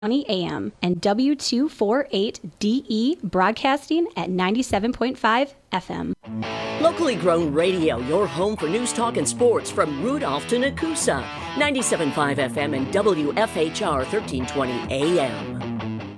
AM and W248DE broadcasting at 97.5 FM. Locally grown radio, your home for news, talk, and sports from Rudolph to Nakusa. 97.5 FM and WFHR 1320 AM.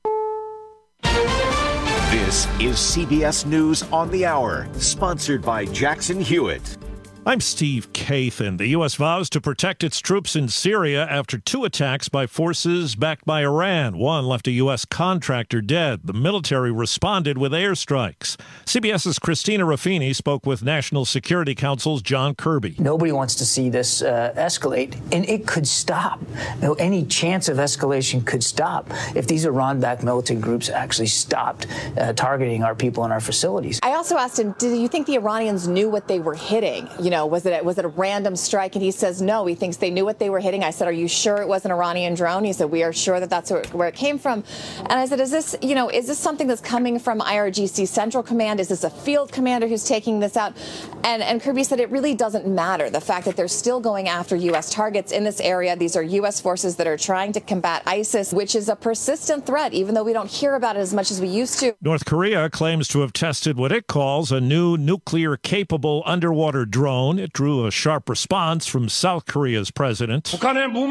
This is CBS News on the Hour, sponsored by Jackson Hewitt. I'm Steve Kathan. The U.S. vows to protect its troops in Syria after two attacks by forces backed by Iran. One left a U.S. contractor dead. The military responded with airstrikes. CBS's Christina Ruffini spoke with National Security Council's John Kirby. Nobody wants to see this escalate, and it could stop. Any chance of escalation could stop if these Iran-backed militant groups actually stopped targeting our people and our facilities. I also asked him, do you think the Iranians knew what they were hitting? Was it a random strike? And he says, no, he thinks they knew what they were hitting. I said, are you sure it was an Iranian drone? He said, we are sure that that's where it came from. And I said, is this something that's coming from IRGC Central Command? Is this a field commander who's taking this out? And Kirby said, it really doesn't matter. The fact that they're still going after U.S. targets in this area. These are U.S. forces that are trying to combat ISIS, which is a persistent threat, even though we don't hear about it as much as we used to. North Korea claims to have tested what it calls a new nuclear-capable underwater drone. It drew a sharp response from South Korea's president. He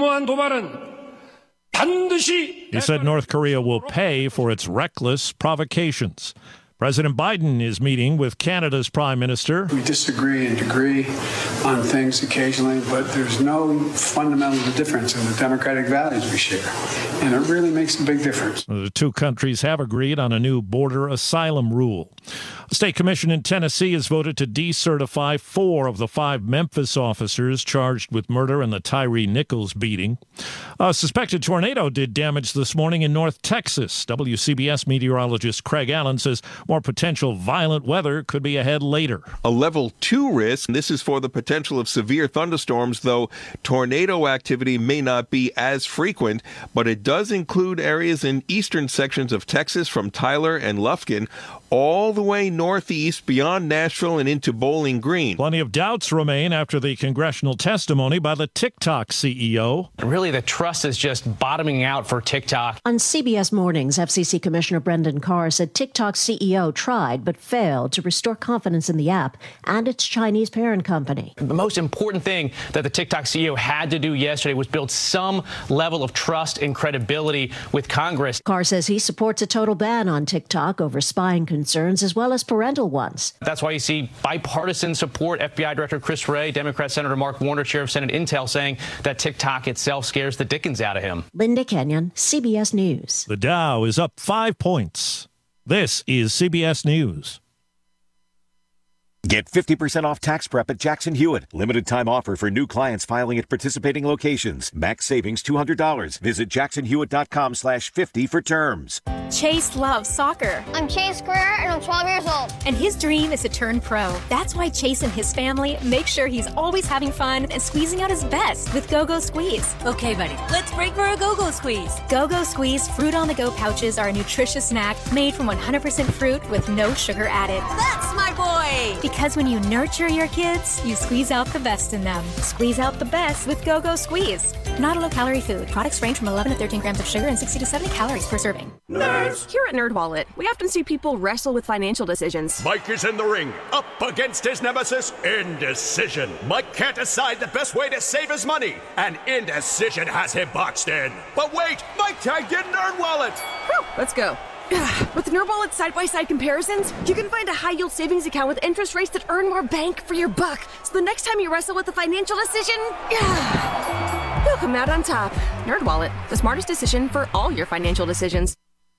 said North Korea will pay for its reckless provocations. President Biden is meeting with Canada's Prime Minister. We disagree and agree on things occasionally, but there's no fundamental difference in the democratic values we share. And it really makes a big difference. The two countries have agreed on a new border asylum rule. A state commission in Tennessee has voted to decertify 4 of the 5 Memphis officers charged with murder in the Tyree Nichols beating. A suspected tornado did damage this morning in North Texas. WCBS meteorologist Craig Allen says more potential violent weather could be ahead later. A level 2 risk. This is for the potential of severe thunderstorms, though tornado activity may not be as frequent, but it does include areas in eastern sections of Texas from Tyler and Lufkin all the way northeast beyond Nashville and into Bowling Green. Plenty of doubts remain after the congressional testimony by the TikTok CEO. Really, the trust is just bottoming out for TikTok. On CBS Mornings, FCC Commissioner Brendan Carr said TikTok's CEO tried but failed to restore confidence in the app and its Chinese parent company. The most important thing that the TikTok CEO had to do yesterday was build some level of trust and credibility with Congress. Carr says he supports a total ban on TikTok over spying concerns as well as parental ones. That's why you see bipartisan support. FBI Director Chris Wray, Democrat Senator Mark Warner, Chair of Senate Intel, saying that TikTok itself scares the dickens out of him. Linda Kenyon, CBS News. The Dow is up 5 points. This is CBS News. Get 50% off tax prep at Jackson Hewitt. Limited time offer for new clients filing at participating locations. Max savings $200. Visit jacksonhewitt.com/50 for terms. Chase loves soccer. I'm Chase Greer, and I'm 12 years old. And his dream is to turn pro. That's why Chase and his family make sure he's always having fun and squeezing out his best with Go-Go Squeeze. Okay, buddy, let's break for a Go-Go Squeeze. Go-Go Squeeze Fruit on the Go pouches are a nutritious snack made from 100% fruit with no sugar added. That's my boy! Because when you nurture your kids, you squeeze out the best in them. Squeeze out the best with Go-Go Squeeze. Not a low-calorie food. Products range from 11 to 13 grams of sugar and 60 to 70 calories per serving. Nerds! Here at NerdWallet, we often see people wrestle with financial decisions. Mike is in the ring, up against his nemesis, indecision. Mike can't decide the best way to save his money, and indecision has him boxed in. But wait, Mike tagged in NerdWallet! Whew, let's go. With NerdWallet's side-by-side comparisons, you can find a high-yield savings account with interest rates that earn more bank for your buck. So the next time you wrestle with a financial decision, you'll come out on top. NerdWallet, the smartest decision for all your financial decisions.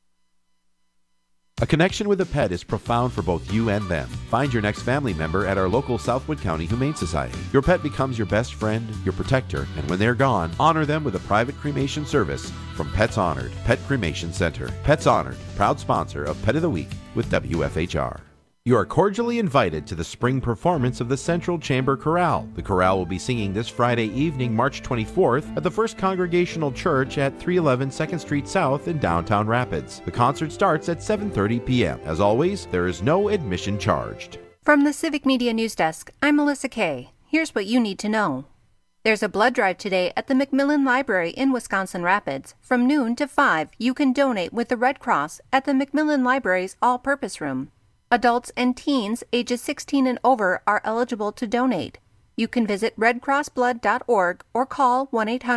A connection with a pet is profound for both you and them. Find your next family member at our local Southwood County Humane Society. Your pet becomes your best friend, your protector, and when they're gone, honor them with a private cremation service from Pets Honored, Pet Cremation Center. Pets Honored, proud sponsor of Pet of the Week with WFHR. You are cordially invited to the spring performance of the Central Chamber Chorale. The chorale will be singing this Friday evening, March 24th, at the First Congregational Church at 311 2nd Street South in downtown Rapids. The concert starts at 7:30 p.m. As always, there is no admission charged. From the Civic Media News Desk, I'm Melissa Kay. Here's what you need to know. There's a blood drive today at the Macmillan Library in Wisconsin Rapids. From noon to 5, you can donate with the Red Cross at the Macmillan Library's all-purpose room. Adults and teens ages 16 and over are eligible to donate. You can visit redcrossblood.org or call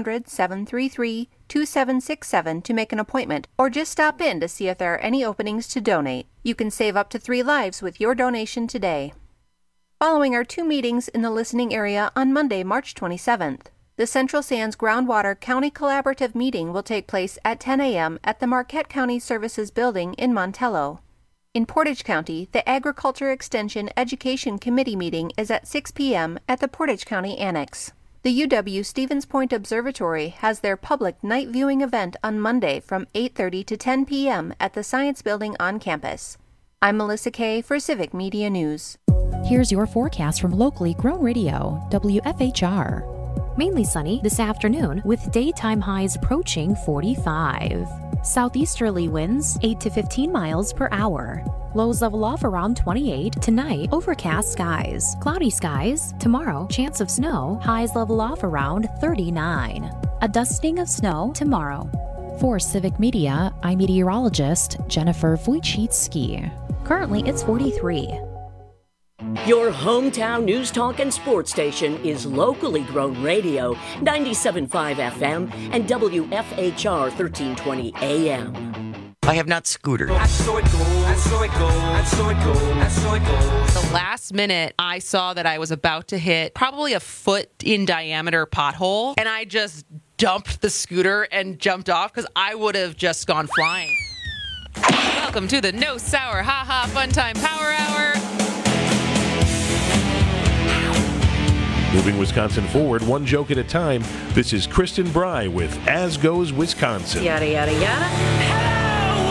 1-800-733-2767 to make an appointment, or just stop in to see if there are any openings to donate. You can save up to 3 lives with your donation today. Following are 2 meetings in the listening area on Monday, March 27th. The Central Sands Groundwater County Collaborative meeting will take place at 10 a.m. at the Marquette County Services Building in Montello. In Portage County, the Agriculture Extension Education Committee meeting is at 6 p.m. at the Portage County Annex. The UW Stevens Point Observatory has their public night viewing event on Monday from 8:30 to 10 p.m. at the Science Building on campus. I'm Melissa Kay for Civic Media News. Here's your forecast from locally grown radio, WFHR. Mainly sunny this afternoon with daytime highs approaching 45. Southeasterly winds 8 to 15 miles per hour. Lows level off around 28. Tonight, overcast skies. Cloudy skies. Tomorrow, chance of snow. Highs level off around 39. A dusting of snow tomorrow. For Civic Media, I'm meteorologist Jennifer Wojcicki. Currently, it's 43. Your hometown news talk and sports station is locally grown radio, 97.5 FM and WFHR 1320 AM. I have not scootered. I saw it go, I saw it go, I saw it go, I saw it go. The last minute, I saw that I was about to hit probably a foot in diameter pothole, and I just dumped the scooter and jumped off because I would have just gone flying. Welcome to the No Sour Ha Ha Fun Time Power Hour. Moving Wisconsin forward, one joke at a time. This is Kristen Bry with As Goes Wisconsin. Yada, yada, yada. Hello,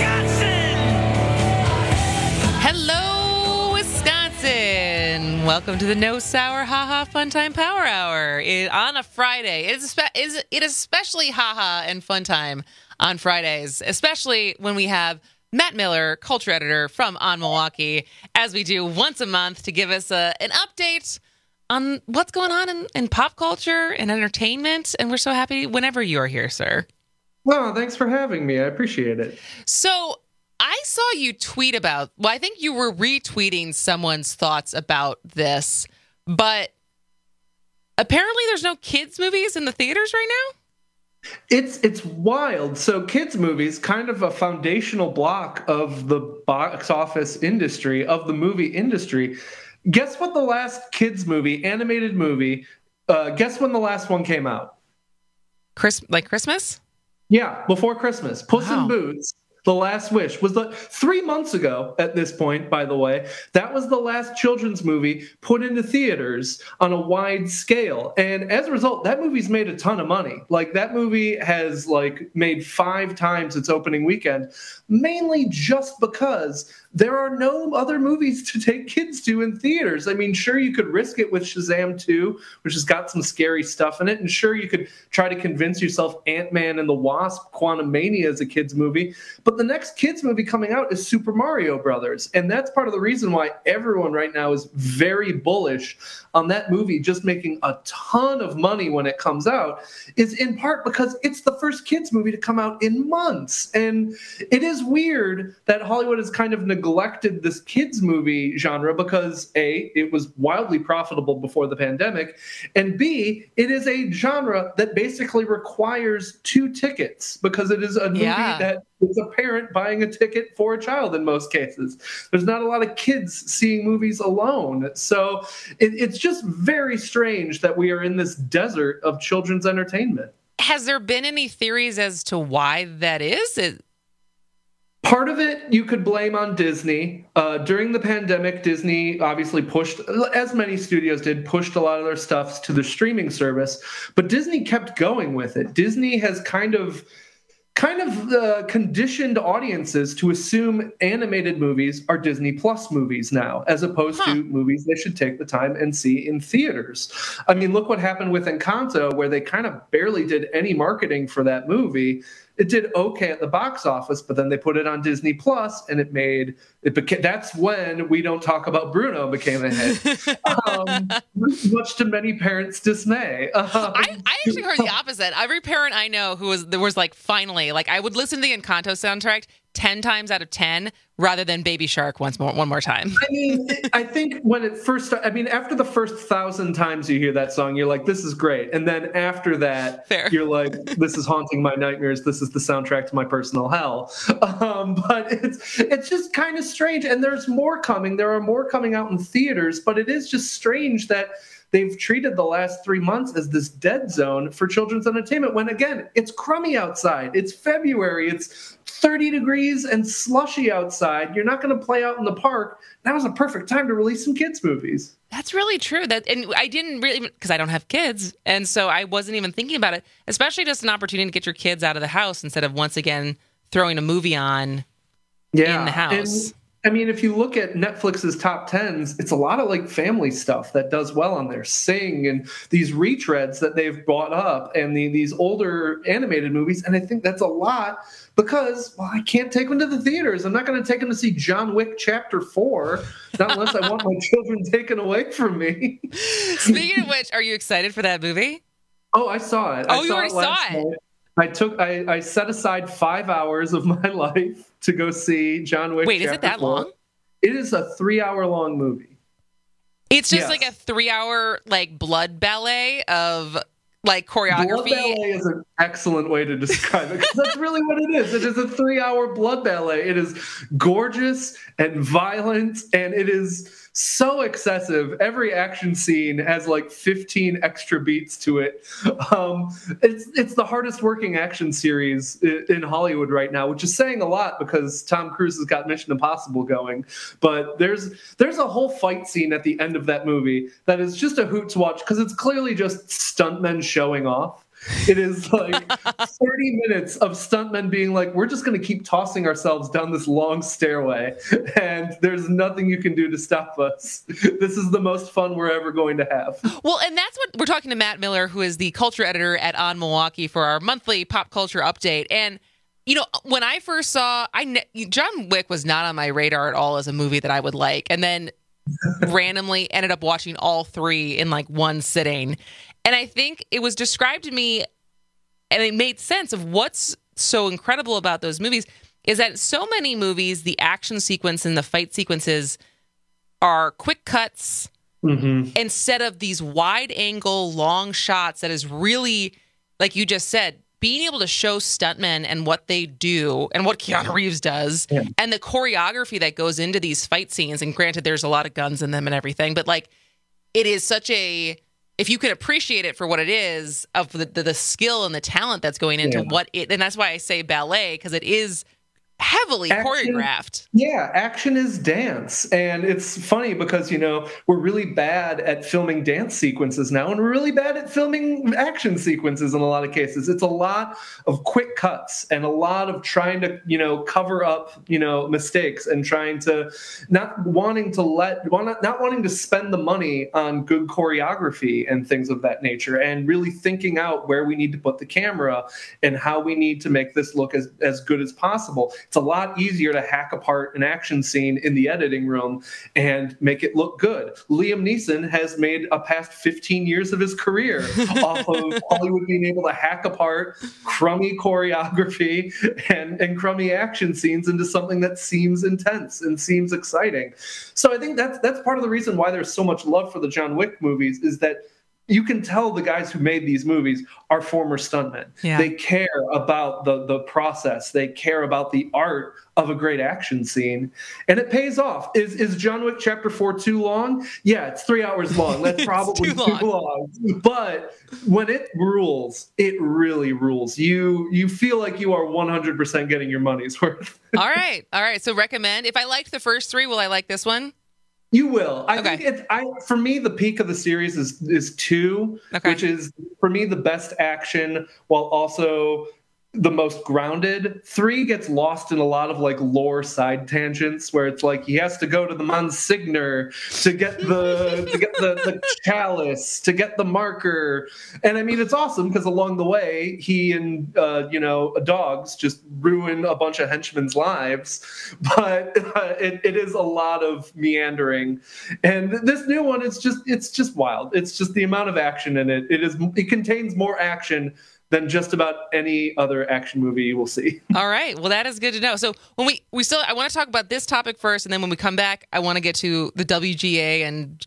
Wisconsin! Welcome to the No Sour Ha Ha Fun Time Power Hour on a Friday. It is especially ha ha and fun time on Fridays, especially when we have Matt Miller, culture editor from On Milwaukee, as we do once a month to give us an update on what's going on in pop culture and entertainment. And we're so happy whenever you're here, sir. Well, thanks for having me. I appreciate it. So I saw you tweet about, I think you were retweeting someone's thoughts about this, but apparently there's no kids movies in the theaters right now? It's wild. So kids movies, kind of a foundational block of the box office industry, of the movie industry. Guess what the last kids movie, animated movie, guess when the last one came out? Christmas? Yeah, before Christmas. Puss in Boots, The Last Wish, was 3 months ago at this point, by the way. That was the last children's movie put into theaters on a wide scale. And as a result, that movie's made a ton of money. Like, that movie has made 5 times its opening weekend, mainly just because there are no other movies to take kids to in theaters. I mean, sure, you could risk it with Shazam 2, which has got some scary stuff in it. And sure, you could try to convince yourself Ant-Man and the Wasp: Quantumania is a kids movie. But the next kids movie coming out is Super Mario Brothers. And that's part of the reason why everyone right now is very bullish on that movie just making a ton of money when it comes out, is in part because it's the first kids movie to come out in months. And it is weird that Hollywood has kind of neglected this kids movie genre because A, it was wildly profitable before the pandemic, and B, it is a genre that basically requires 2 tickets because it is a movie that is a parent buying a ticket for a child in most cases. There's not a lot of kids seeing movies alone. So it's just very strange that we are in this desert of children's entertainment. Has there been any theories as to why that is? Part of it you could blame on Disney. During the pandemic, Disney obviously pushed, as many studios did, pushed a lot of their stuff to the streaming service. But Disney kept going with it. Disney has kind of conditioned audiences to assume animated movies are Disney Plus movies now, as opposed to movies they should take the time and see in theaters. I mean, look what happened with Encanto, where they kind of barely did any marketing for that movie. it did okay at the box office, but then they put it on Disney Plus, and that's when We Don't Talk About Bruno became a hit, much to many parents' dismay. I actually heard the opposite. Every parent I know there was like, finally, like, I would listen to the Encanto soundtrack 10 times out of 10 rather than Baby Shark one more time. I mean, I think when it first started, after the first 1,000 times you hear that song, you're like, this is great. And then after that, you're like, this is haunting my nightmares. This is the soundtrack to my personal hell. But it's just kind of strange. And there's more coming. There are more coming out in theaters, but it is just strange that they've treated the last 3 months as this dead zone for children's entertainment when, again, it's crummy outside. It's February. It's 30 degrees and slushy outside. You're not going to play out in the park. That was a perfect time to release some kids' movies. That's really true. And I didn't really, because I don't have kids, and so I wasn't even thinking about it, especially just an opportunity to get your kids out of the house instead of once again throwing a movie on in the house. And, if you look at Netflix's top 10s, it's a lot of like family stuff that does well on there. Sing and these retreads that they've brought up and these older animated movies. And I think that's a lot because, I can't take them to the theaters. I'm not going to take them to see John Wick Chapter 4, not unless I want my children taken away from me. Speaking of which, are you excited for that movie? Oh, I saw it. You already saw it? I set aside 5 hours of my life to go see John Wick. Wait, is it that long? It is a 3-hour-long movie. It's just like a 3-hour like blood ballet of like choreography. Blood ballet is an excellent way to describe it because that's really what it is. It is a 3-hour blood ballet. It is gorgeous and violent, and it is so excessive. Every action scene has like 15 extra beats to it. It's the hardest working action series in Hollywood right now, which is saying a lot because Tom Cruise has got Mission Impossible going. But there's a whole fight scene at the end of that movie that is just a hoot to watch because it's clearly just stuntmen showing off. It is like 30 minutes of stuntmen being like, we're just going to keep tossing ourselves down this long stairway, and there's nothing you can do to stop us. This is the most fun we're ever going to have. Well, and that's what we're talking to Matt Miller, who is the culture editor at On Milwaukee, for our monthly pop culture update. And, when I first saw, John Wick was not on my radar at all as a movie that I would like. And then randomly ended up watching all 3 in like one sitting. And I think it was described to me, and it made sense of what's so incredible about those movies, is that so many movies, the action sequence and the fight sequences are quick cuts instead of these wide angle, long shots that is really, like you just said, being able to show stuntmen and what they do and what Keanu Reeves does and the choreography that goes into these fight scenes. And granted, there's a lot of guns in them and everything, but like it is such a... If you can appreciate it for what it is, of the skill and the talent that's going into what it, and that's why I say ballet, because it is heavily choreographed. Yeah, action is dance. And it's funny because, we're really bad at filming dance sequences now, and we're really bad at filming action sequences in a lot of cases. It's a lot of quick cuts and a lot of trying to, cover up, mistakes and trying to not wanting to spend the money on good choreography and things of that nature, and really thinking out where we need to put the camera and how we need to make this look as good as possible. It's a lot easier to hack apart an action scene in the editing room and make it look good. Liam Neeson has made a past 15 years of his career off of Hollywood being able to hack apart crummy choreography and crummy action scenes into something that seems intense and seems exciting. So I think that's part of the reason why there's so much love for the John Wick movies, is that you can tell the guys who made these movies are former stuntmen. Yeah. They care about the process. They care about the art of a great action scene, and it pays off. Is John Wick Chapter 4 too long? Yeah, it's 3 hours long. That's probably too long. But when it rules, it really rules. You feel like you are 100% getting your money's worth. All right. So recommend. If I liked the first 3, will I like this one? You will. I think for me, the peak of the series is 2, which is for me the best action, while also the most grounded. 3 gets lost in a lot of like lore side tangents where it's like he has to go to the Monsignor to get the chalice, to get the marker. And I mean, it's awesome because along the way, he and dogs just ruin a bunch of henchmen men's lives, but it is a lot of meandering. And this new one, it's just wild. It's just the amount of action in it. It contains more action than just about any other action movie you will see. All right. Well, that is good to know. So when I want to talk about this topic first, and then when we come back, I want to get to the WGA and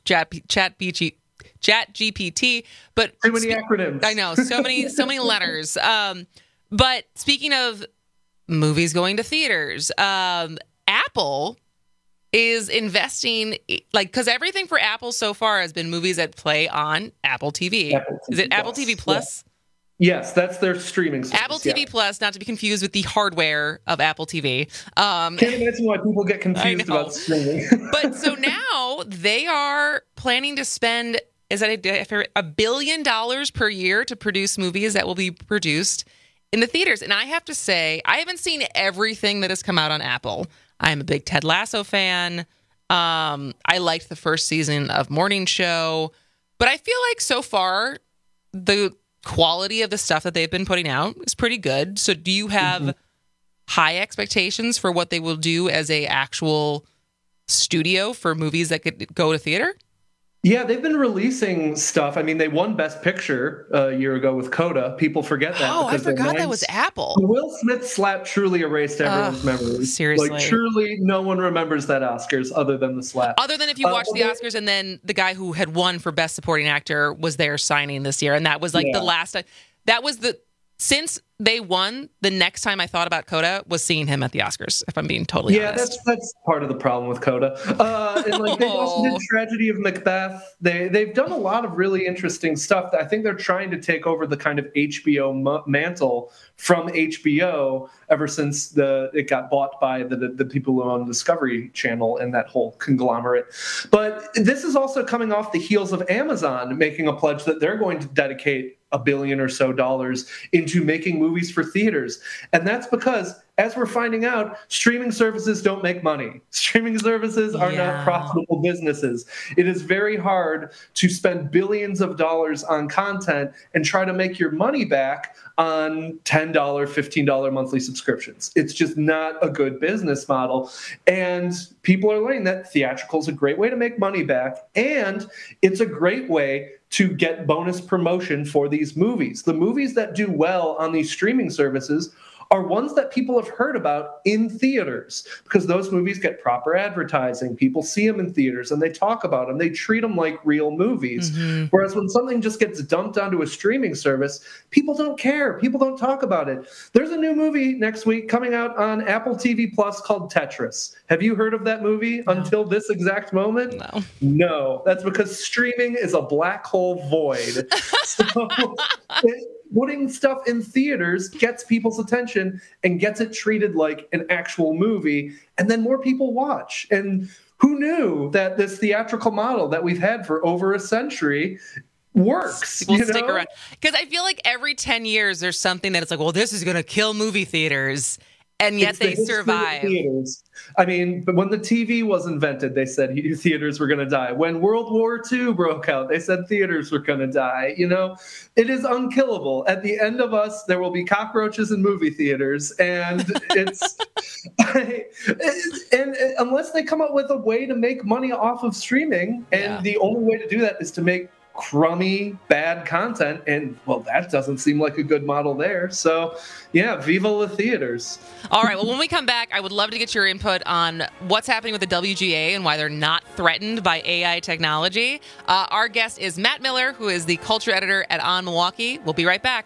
ChatGPT. But too many acronyms. I know, so many letters. But speaking of movies going to theaters, Apple is investing, because everything for Apple so far has been movies that play on Apple TV. Is it Apple TV Plus? Yes, that's their streaming service. Apple TV Plus, not to be confused with the hardware of Apple TV. Can't imagine why people get confused about streaming. But so now they are planning to spend, is that $1 billion per year to produce movies that will be produced in the theaters. And I have to say, I haven't seen everything that has come out on Apple. I am a big Ted Lasso fan. I liked the first season of Morning Show. But I feel like so far, the quality of the stuff that they've been putting out is pretty good. So do you have high expectations for what they will do as a actual studio for movies that could go to theater? Yeah, they've been releasing stuff. I mean, they won Best Picture a year ago with Coda. People forget that. Oh, I forgot that was Apple. The Will Smith slap truly erased everyone's memories. Seriously. Like, truly, no one remembers that Oscars other than the slap. Other than if you watch the Oscars and then the guy who had won for Best Supporting Actor was there signing this year. And that was the last time. That was since they won, the next time I thought about Coda was seeing him at the Oscars, if I'm being totally honest. Yeah, that's part of the problem with Coda. And they also did Tragedy of Macbeth. They've done a lot of really interesting stuff. I think they're trying to take over the kind of HBO mantle from HBO ever since it got bought by the people who own Discovery Channel and that whole conglomerate. But this is also coming off the heels of Amazon making a pledge that they're going to dedicate $1 billion or so into making movies for theaters. And that's because, as we're finding out, streaming services don't make money. Streaming services are not profitable businesses. It is very hard to spend billions of dollars on content and try to make your money back on $10, $15 monthly subscriptions. It's just not a good business model. And people are learning that theatrical is a great way to make money back, and it's a great way to get bonus promotion for these movies. The movies that do well on these streaming services are ones that people have heard about in theaters, because those movies get proper advertising. People see them in theaters and they talk about them. They treat them like real movies. Mm-hmm. Whereas when something just gets dumped onto a streaming service, people don't care. People don't talk about it. There's a new movie next week coming out on Apple TV Plus called Tetris. Have you heard of that movie until this exact moment? No. That's because streaming is a black hole void. So putting stuff in theaters gets people's attention and gets it treated like an actual movie, and then more people watch. And who knew that this theatrical model that we've had for over a century works? We'll stick around. Because I feel like every 10 years there's something that it's like, well, this is going to kill movie theaters. And yet they survive. I mean, but when the TV was invented, they said theaters were going to die. When World War II broke out, they said theaters were going to die. It is unkillable. At the end of us, there will be cockroaches in movie theaters. And and unless they come up with a way to make money off of streaming, and the only way to do that is to make crummy, bad content, and well, that doesn't seem like a good model there. So viva la theaters. All right, well, when we come back, I would love to get your input on what's happening with the WGA and why they're not threatened by AI technology. Our guest is Matt Miller, who is the culture editor at On Milwaukee. We'll be right back.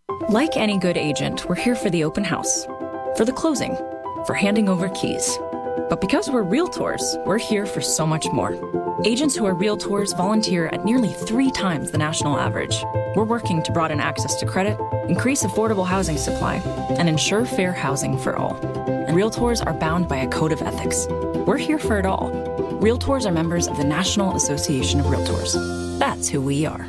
Like any good agent, we're here for the open house, for the closing, for handing over keys. But because we're realtors, we're here for so much more. Agents who are realtors volunteer at nearly 3 times the national average. We're working to broaden access to credit, increase affordable housing supply, and ensure fair housing for all. And realtors are bound by a code of ethics. We're here for it all. Realtors are members of the National Association of Realtors. That's who we are.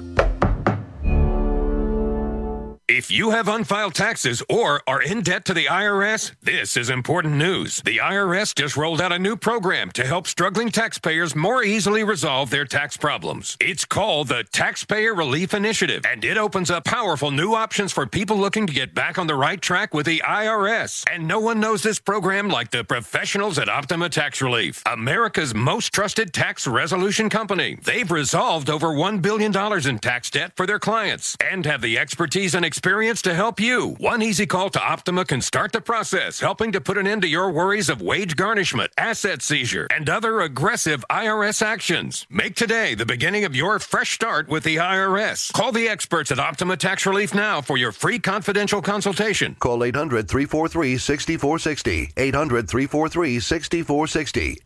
If you have unfiled taxes or are in debt to the IRS, this is important news. The IRS just rolled out a new program to help struggling taxpayers more easily resolve their tax problems. It's called the Taxpayer Relief Initiative, and it opens up powerful new options for people looking to get back on the right track with the IRS. And no one knows this program like the professionals at Optima Tax Relief, America's most trusted tax resolution company. They've resolved over $1 billion in tax debt for their clients and have the expertise and experience to help you. One easy call to Optima can start the process, helping to put an end to your worries of wage garnishment, asset seizure, and other aggressive IRS actions. Make today the beginning of your fresh start with the IRS. Call the experts at Optima Tax Relief now for your free confidential consultation. Call 800-343-6460. 800-343-6460.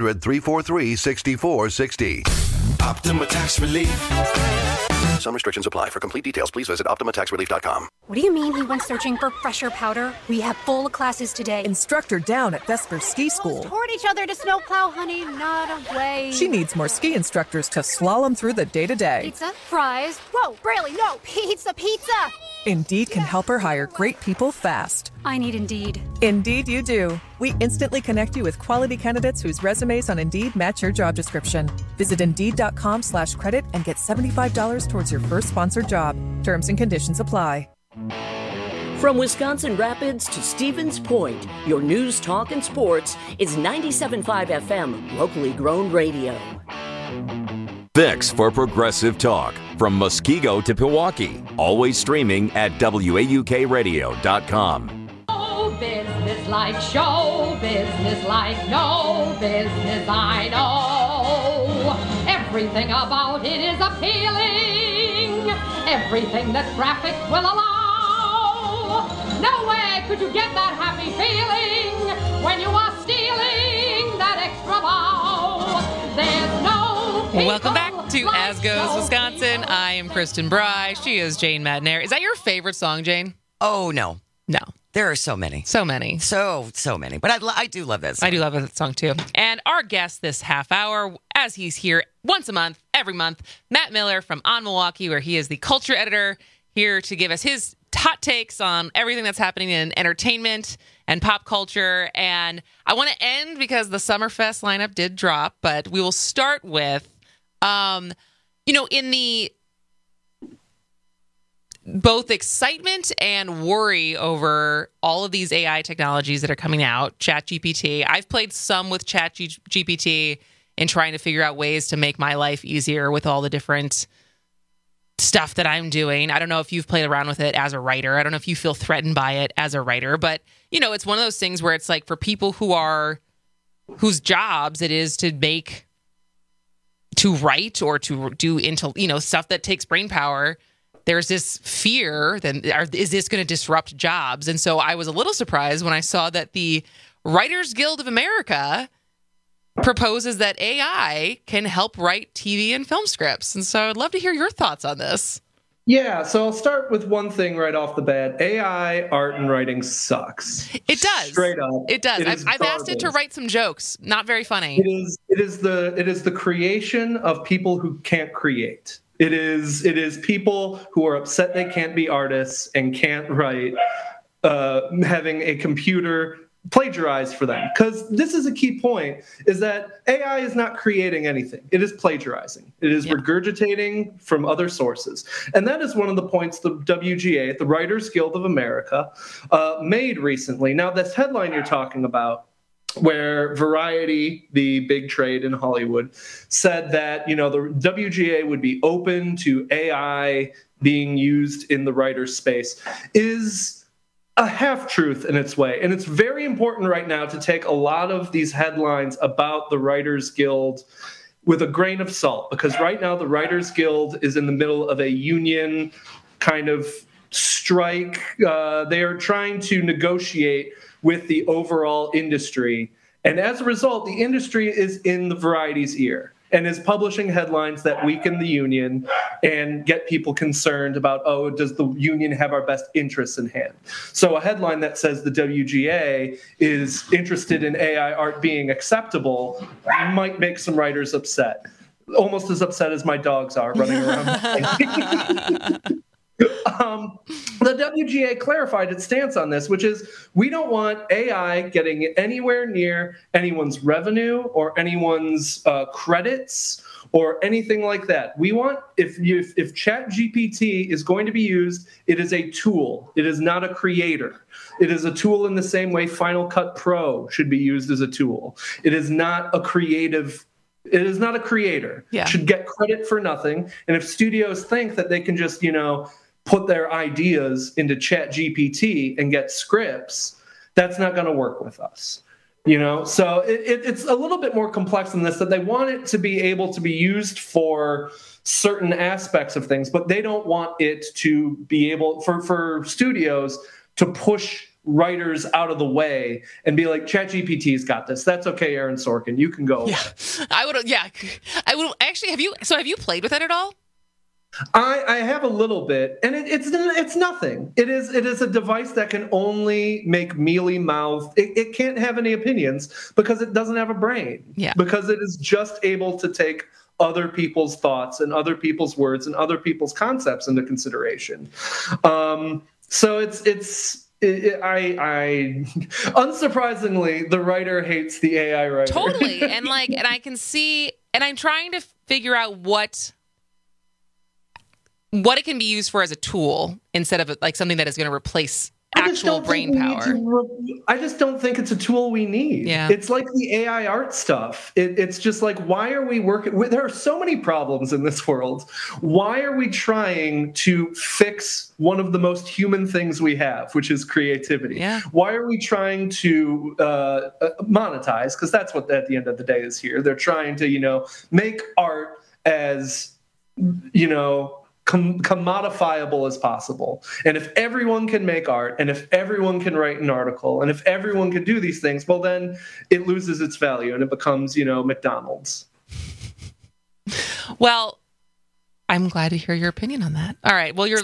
800-343-6460. Optima Tax Relief. Some restrictions apply. For complete details, please visit OptimaTaxRelief.com. What do you mean he went searching for fresher powder? We have full classes today. Instructor down at Vesper Ski School. Toward each other to snowplow, honey, not away. She needs more ski instructors to slalom through the day-to-day. Pizza, fries. Whoa, Braley, no, pizza. Indeed can help her hire great people fast. I need Indeed. Indeed you do. We instantly connect you with quality candidates whose resumes on Indeed match your job description. Visit Indeed.com/credit and get $75 towards your first sponsored job. Terms and conditions apply. From Wisconsin Rapids to Stevens Point, your news, talk, and sports is 97.5 FM, locally grown radio. Fix for Progressive Talk. From Muskego to Pewaukee. Always streaming at WAUKradio.com. Business like show business like no business I know. Everything about it is appealing. Everything that graphics will allow. No way could you get that happy feeling when you are stealing that extra bow. There's no Welcome back to As Goes Wisconsin. I am Kristen Bry. She is Jane Madnair. Is that your favorite song, Jane? Oh, no. No. There are so many. So many. So many. But I do love that song. I do love that song, too. And our guest this half hour, as he's here once a month, every month, Matt Miller from On Milwaukee, where he is the culture editor, here to give us his hot takes on everything that's happening in entertainment and pop culture. And I want to end because the Summerfest lineup did drop, but we will start with, in the both excitement and worry over all of these AI technologies that are coming out, ChatGPT. I've played some with ChatGPT in trying to figure out ways to make my life easier with all the different stuff that I'm doing. I don't know if you've played around with it as a writer. I don't know if you feel threatened by it as a writer, but it's one of those things where it's like for people whose jobs it is to write or to do stuff that takes brain power. There's this fear that is this going to disrupt jobs? And so I was a little surprised when I saw that the Writers Guild of America proposes that AI can help write TV and film scripts. And so I'd love to hear your thoughts on this. Yeah, so I'll start with one thing right off the bat. AI art and writing sucks. It does. Straight up. It does. I've asked it to write some jokes. Not very funny. It is the creation of people who can't create. It is people who are upset they can't be artists and can't write, having a computer plagiarize for them. Because this is a key point, is that AI is not creating anything. It is plagiarizing. It is regurgitating from other sources. And that is one of the points the WGA, the Writers Guild of America, made recently. Now, this headline you're talking about, where Variety, the big trade in Hollywood, said that, the WGA would be open to AI being used in the writer's space, is a half-truth in its way. And it's very important right now to take a lot of these headlines about the Writers Guild with a grain of salt, because right now the Writers Guild is in the middle of a union kind of strike. They are trying to negotiate with the overall industry. And as a result, the industry is in the Variety's ear and is publishing headlines that weaken the union and get people concerned about, oh, does the union have our best interests in hand? So a headline that says the WGA is interested in AI art being acceptable might make some writers upset. Almost as upset as my dogs are running around. The WGA clarified its stance on this, which is we don't want AI getting anywhere near anyone's revenue or anyone's credits or anything like that. We want, if ChatGPT is going to be used, it is a tool. It is not a creator. It is a tool in the same way Final Cut Pro should be used as a tool. It is not a creative. It is not a creator. Yeah. Should get credit for nothing. And if studios think that they can just, put their ideas into ChatGPT and get scripts, that's not going to work with us. So it's a little bit more complex than this, that they want it to be able to be used for certain aspects of things, but they don't want it to be able for studios to push writers out of the way and be like, ChatGPT's got this. That's okay, Aaron Sorkin. You can go away. I would actually. Have you played with it at all? I have a little bit, and it's nothing. It is a device that can only make mealy mouth. It can't have any opinions because it doesn't have a brain. Yeah. Because it is just able to take other people's thoughts and other people's words and other people's concepts into consideration. So unsurprisingly, the writer hates the AI writer. Totally, and I can see, and I'm trying to figure out what it can be used for as a tool instead of like something that is going to replace actual brain power. I just don't think it's a tool we need. Yeah. It's like the AI art stuff. It's just like, why are we working? There are so many problems in this world. Why are we trying to fix one of the most human things we have, which is creativity? Yeah. Why are we trying to monetize? Because that's what at the end of the day is here. They're trying to, make art as, commodifiable as possible. And if everyone can make art, and if everyone can write an article, and if everyone can do these things, well, then it loses its value and it becomes, McDonald's. Well, I'm glad to hear your opinion on that. All right. Well,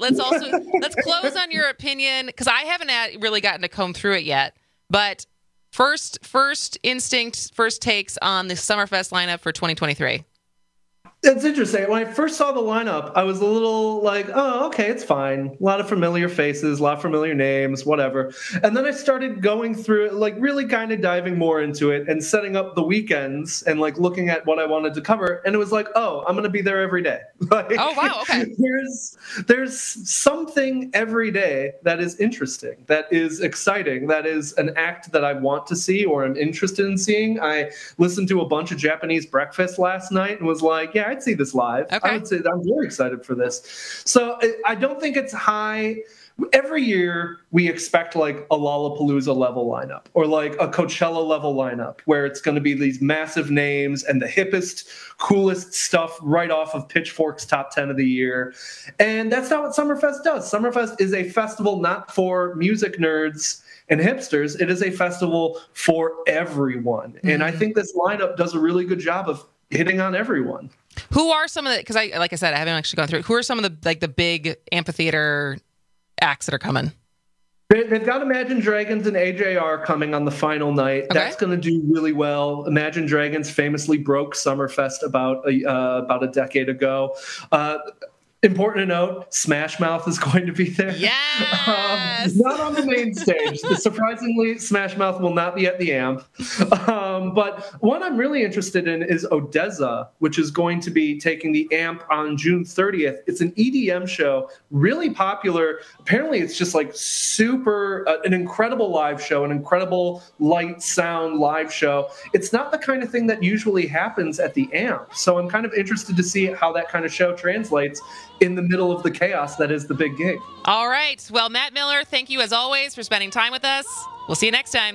let's close on your opinion, because I haven't really gotten to comb through it yet. But first instinct, first takes on the Summerfest lineup for 2023. It's interesting. When I first saw the lineup, I was a little like, oh, okay, it's fine. A lot of familiar faces, a lot of familiar names, whatever. And then I started going through it, like really kind of diving more into it and setting up the weekends and like looking at what I wanted to cover. And it was like, oh, I'm going to be there every day. Like, oh, wow. Okay. There's something every day that is interesting, that is exciting, that is an act that I want to see or am interested in seeing. I listened to a bunch of Japanese Breakfast last night and was like, yeah, I'd see this live. Okay. I would say that I'm very excited for this. So I don't think it's high. Every year we expect like a Lollapalooza level lineup or like a Coachella level lineup where it's going to be these massive names and the hippest, coolest stuff right off of Pitchfork's top 10 of the year. And that's not what Summerfest does. Summerfest is a festival not for music nerds and hipsters. It is a festival for everyone. Mm-hmm. And I think this lineup does a really good job of hitting on everyone. Who are some of the, because like I said, I haven't actually gone through, who are some of the big amphitheater acts that are coming? They've got Imagine Dragons and AJR coming on the final night. Okay. That's going to do really well. Imagine Dragons famously broke Summerfest about a decade ago. Important to note, Smash Mouth is going to be there. Yes! Not on the main stage. Surprisingly, Smash Mouth will not be at the Amp. But one I'm really interested in is ODESZA, which is going to be taking the Amp on June 30th. It's an EDM show, really popular. Apparently, it's just like super, an incredible live show, an incredible light sound live show. It's not the kind of thing that usually happens at the Amp. So I'm kind of interested to see how that kind of show translates in the middle of the chaos that is the big gig. All right. Well, Matt Miller, thank you as always for spending time with us. We'll see you next time.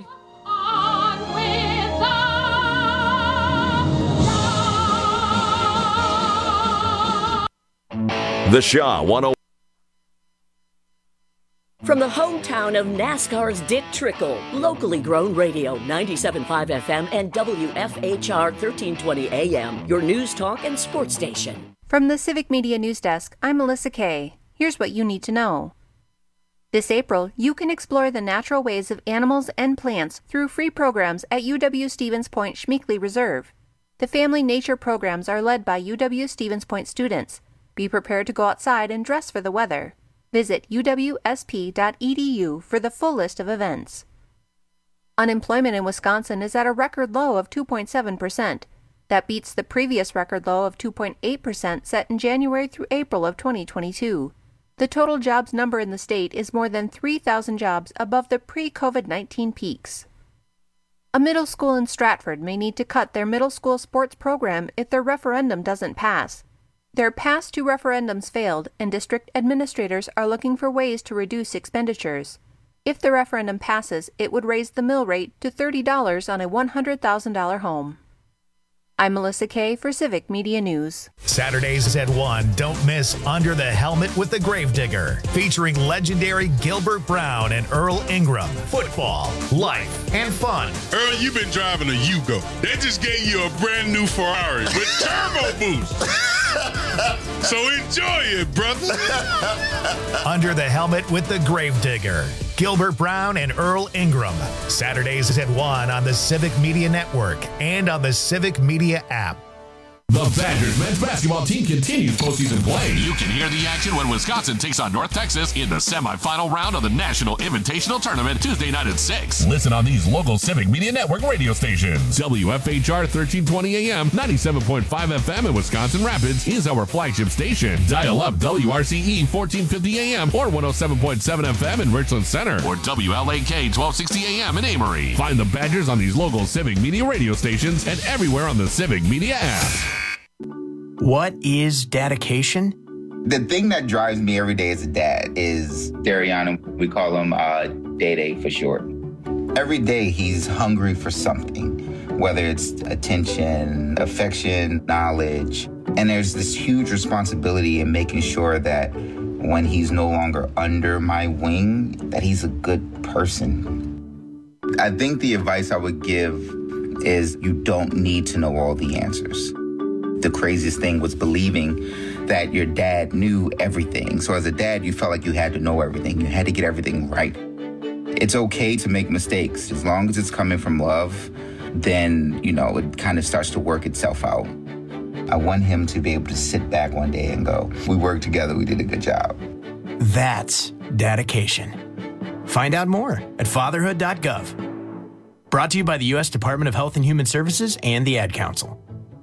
The Shaw 101. From the hometown hometown of NASCAR's Dick Trickle. Locally grown radio, 97.5 FM and WFHR 1320 AM. Your news, talk, and sports station. From the Civic Media News Desk, I'm Melissa Kay. Here's what you need to know. This April, you can explore the natural ways of animals and plants through free programs at UW Stevens Point Schmeeckley Reserve. The family nature programs are led by UW Stevens Point students. Be prepared to go outside and dress for the weather. Visit uwsp.edu for the full list of events. Unemployment in Wisconsin is at a record low of 2.7%. That beats the previous record low of 2.8% set in January through April of 2022. The total jobs number in the state is more than 3,000 jobs above the pre-COVID-19 peaks. A middle school in Stratford may need to cut their middle school sports program if their referendum doesn't pass. Their past 2 referendums failed, and district administrators are looking for ways to reduce expenditures. If the referendum passes, it would raise the mill rate to $30 on a $100,000 home. I'm Melissa Kay for Civic Media News. Saturdays at 1, don't miss Under the Helmet with the Gravedigger, featuring legendary Gilbert Brown and Earl Ingram. Football, life, and fun. Earl, you've been driving a Yugo. They just gave you a brand new Ferrari with turbo boost. So enjoy it, brother. Under the Helmet with the Gravedigger. Gilbert Brown and Earl Ingram. Saturdays at 1 on the Civic Media Network and on the Civic Media app. The Badgers men's basketball team continues postseason play. You can hear the action when Wisconsin takes on North Texas in the semifinal round of the National Invitational Tournament Tuesday night at 6. Listen on these local Civic Media Network radio stations. WFHR 1320 AM, 97.5 FM in Wisconsin Rapids is our flagship station. Dial up WRCE 1450 AM or 107.7 FM in Richland Center or WLAK 1260 AM in Amory. Find the Badgers on these local Civic Media radio stations and everywhere on the Civic Media app. What is dedication? The thing that drives me every day as a dad is Darian. We call him Day for short. Every day he's hungry for something, whether it's attention, affection, knowledge. And there's this huge responsibility in making sure that when he's no longer under my wing, that he's a good person. I think the advice I would give is you don't need to know all the answers. The craziest thing was believing that your dad knew everything. So as a dad, you felt like you had to know everything. You had to get everything right. It's okay to make mistakes. As long as it's coming from love, then, it kind of starts to work itself out. I want him to be able to sit back one day and go, we worked together, we did a good job. That's dedication. Find out more at fatherhood.gov. Brought to you by the U.S. Department of Health and Human Services and the Ad Council.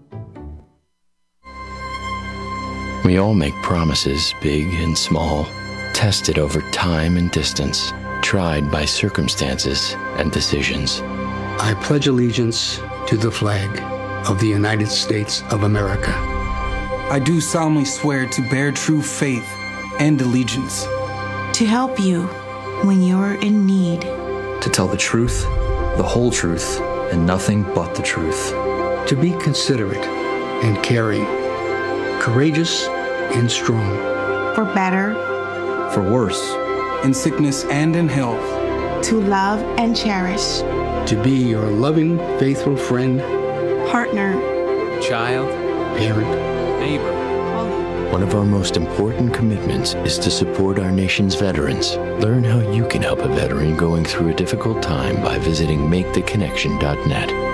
We all make promises, big and small, tested over time and distance, tried by circumstances and decisions. I pledge allegiance to the flag of the United States of America. I do solemnly swear to bear true faith and allegiance. To help you when you're in need. To tell the truth, the whole truth, and nothing but the truth. To be considerate and caring. Courageous and strong. For better. For worse. In sickness and in health. To love and cherish. To be your loving, faithful friend. Partner. Child. Parent. Neighbor. One of our most important commitments is to support our nation's veterans. Learn how you can help a veteran going through a difficult time by visiting maketheconnection.net.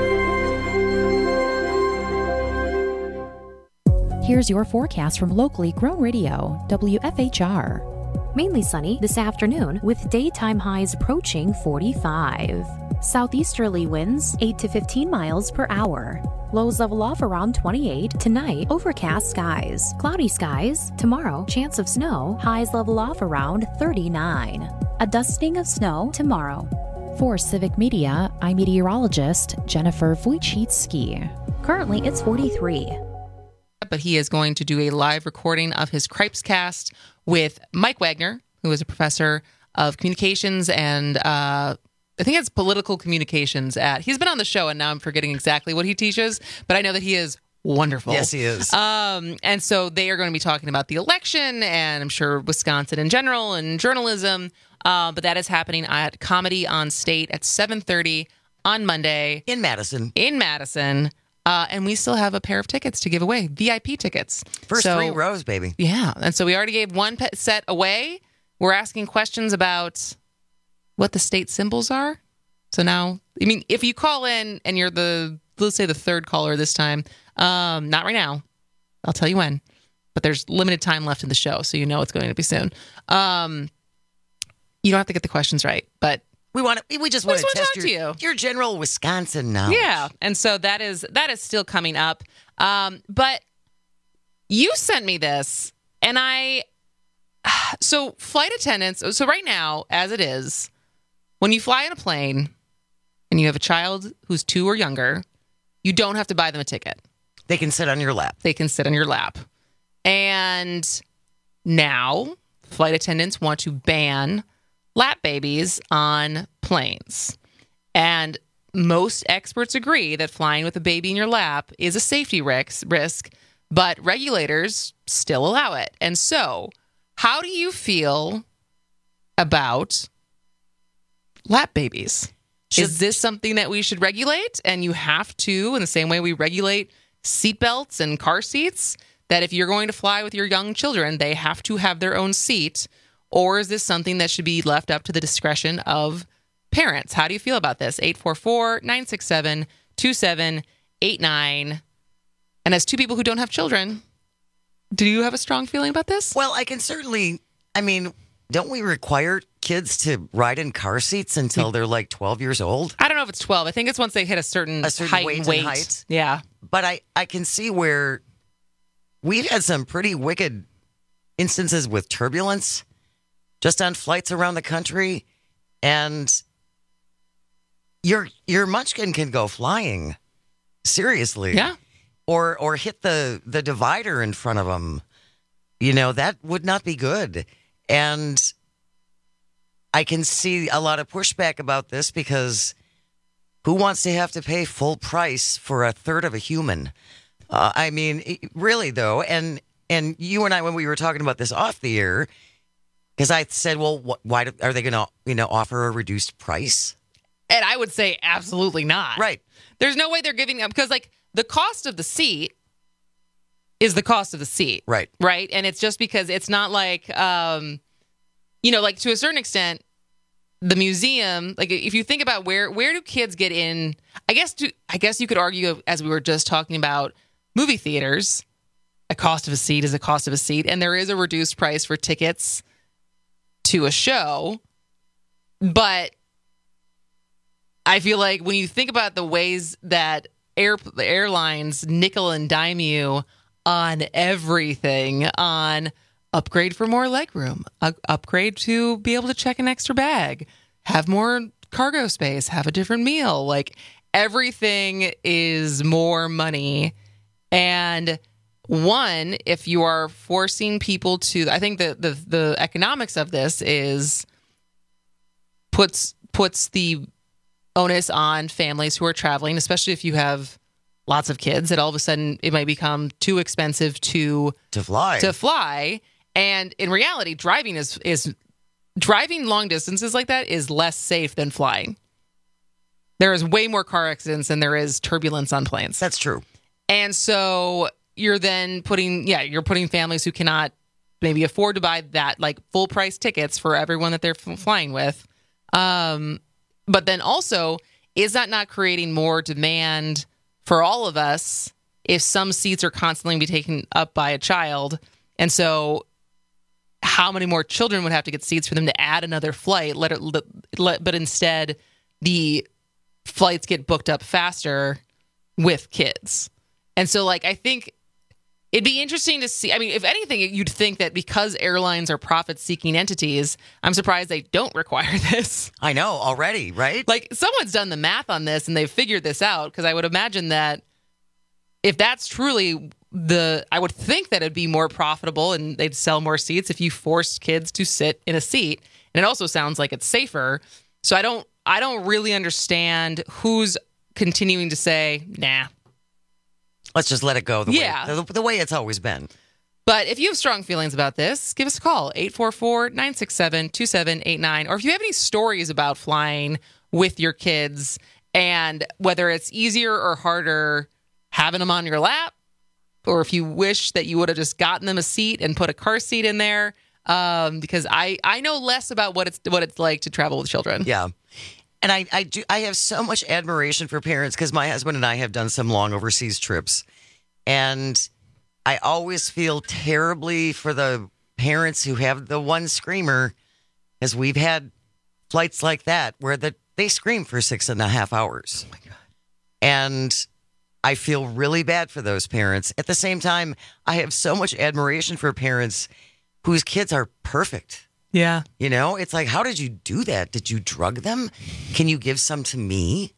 Here's your forecast from locally grown radio, WFHR. Mainly sunny this afternoon with daytime highs approaching 45. Southeasterly winds 8 to 15 miles per hour. Lows level off around 28. Tonight, overcast skies. Cloudy skies. Tomorrow, chance of snow. Highs level off around 39. A dusting of snow tomorrow. For Civic Media, I'm meteorologist Jennifer Wojcicki. Currently, it's 43. But he is going to do a live recording of his Cripescast with Mike Wagner, who is a professor of communications and I think it's political communications he's been on the show and now I'm forgetting exactly what he teaches, but I know that he is wonderful. Yes, he is. And so they are going to be talking about the election and I'm sure Wisconsin in general and journalism. But that is happening at Comedy on State at 7:30 on Monday. In Madison. And we still have a pair of tickets to give away, VIP tickets. First 3 rows, baby. Yeah. And so we already gave one set away. We're asking questions about what the state symbols are. So now, I mean, if you call in and you're let's say the third caller this time, not right now. I'll tell you when. But there's limited time left in the show, so you know it's going to be soon. You don't have to get the questions right, but we just want to test your general Wisconsin knowledge. Yeah, and so that is still coming up. But you sent me this, and so flight attendants. So right now, as it is, when you fly in a plane and you have a child who's 2 or younger, you don't have to buy them a ticket. They can sit on your lap. And now flight attendants want to ban lap babies on planes. And most experts agree that flying with a baby in your lap is a safety risk, but regulators still allow it. And so, how do you feel about lap babies? Is this something that we should regulate? And you have to, in the same way we regulate seatbelts and car seats, that if you're going to fly with your young children, they have to have their own seat? Or is this something that should be left up to the discretion of parents? How do you feel about this? 844-967-2789. And as 2 people who don't have children, do you have a strong feeling about this? Well, I can certainly, don't we require kids to ride in car seats until they're like 12 years old? I don't know if it's 12. I think it's once they hit a certain height and weight. Height. Yeah. But I can see where we've had some pretty wicked instances with turbulence just on flights around the country, and your munchkin can go flying, seriously. Yeah. Or hit the divider in front of them. That would not be good. And I can see a lot of pushback about this because who wants to have to pay full price for a third of a human? Really, though, and you and I, when we were talking about this off the air, because I said, well, why are they going to, offer a reduced price? And I would say absolutely not. Right. There's no way they're giving up, because the cost of the seat is the cost of the seat. Right. Right. And it's just because it's not like, to a certain extent, the museum, like if you think about where do kids get in, I guess you could argue, as we were just talking about movie theaters, a cost of a seat is a cost of a seat. And there is a reduced price for tickets to a show, but I feel like when you think about the ways that the airlines nickel and dime you on everything, on upgrade for more legroom, upgrade to be able to check an extra bag, have more cargo space, have a different meal, like everything is more money. And one, if you are forcing people to, I think the economics of this is puts the onus on families who are traveling, especially if you have lots of kids, that all of a sudden it might become too expensive to fly. And in reality, driving driving long distances like that is less safe than flying. There is way more car accidents than there is turbulence on planes. That's true. And so you're then putting families who cannot maybe afford to buy that like full price tickets for everyone that they're flying with. But then also, is that not creating more demand for all of us if some seats are constantly be taken up by a child? And so how many more children would have to get seats for them to add another flight? But instead, the flights get booked up faster with kids. And so, I think it'd be interesting to see. I mean, if anything, you'd think that because airlines are profit-seeking entities, I'm surprised they don't require this. I know, already, right? Someone's done the math on this, and they've figured this out, because I would imagine that if that's truly I would think that it'd be more profitable and they'd sell more seats if you forced kids to sit in a seat. And it also sounds like it's safer. So I don't really understand who's continuing to say, nah. Let's just let it go the way it's always been. But if you have strong feelings about this, give us a call, 844-967-2789. Or if you have any stories about flying with your kids and whether it's easier or harder having them on your lap, or if you wish that you would have just gotten them a seat and put a car seat in there, because I know less about what it's like to travel with children. Yeah. And I have so much admiration for parents because my husband and I have done some long overseas trips. And I always feel terribly for the parents who have the one screamer, as we've had flights like that where they scream for 6.5 hours. Oh, my God. And I feel really bad for those parents. At the same time, I have so much admiration for parents whose kids are perfect. Yeah. You know, it's like, how did you do that? Did you drug them? Can you give some to me?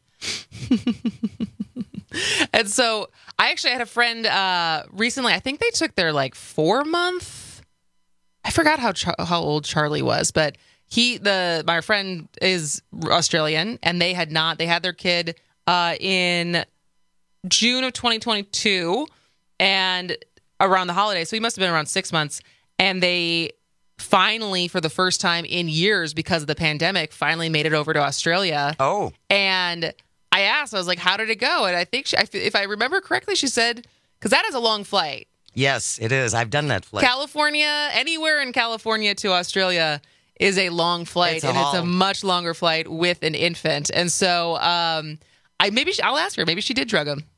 And so I actually had a friend recently, I think they took their 4-month. I forgot how old Charlie was, but my friend is Australian, and they had their kid in June of 2022 and around the holidays. So he must have been around 6 months. And they finally, for the first time in years because of the pandemic, finally made it over to Australia. Oh. And I asked, I was like, how did it go? And I think, if I remember correctly, she said, because that is a long flight. Yes, it is. I've done that flight. California, anywhere in California to Australia is a long flight. It's a much longer flight with an infant. And so I'll ask her. Maybe she did drug him.